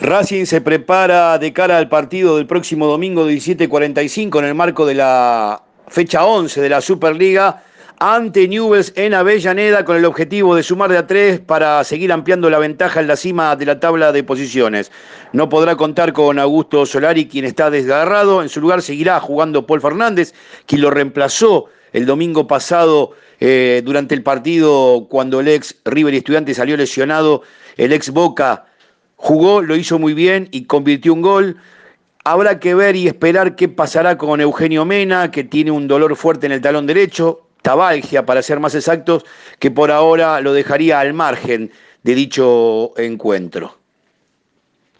Racing se prepara de cara al partido del próximo domingo 17:45 en el marco de la fecha 11 de la Superliga ante Newell's en Avellaneda con el objetivo de sumar de a 3 para seguir ampliando la ventaja en la cima de la tabla de posiciones. No podrá contar con Augusto Solari, quien está desgarrado. En su lugar seguirá jugando Paul Fernández, quien lo reemplazó el domingo pasado durante el partido cuando el ex River y Estudiantes salió lesionado. El ex Boca jugó, lo hizo muy bien y convirtió un gol. Habrá que ver y esperar qué pasará con Eugenio Mena, que tiene un dolor fuerte en el talón derecho, tabalgia para ser más exactos, que por ahora lo dejaría al margen de dicho encuentro.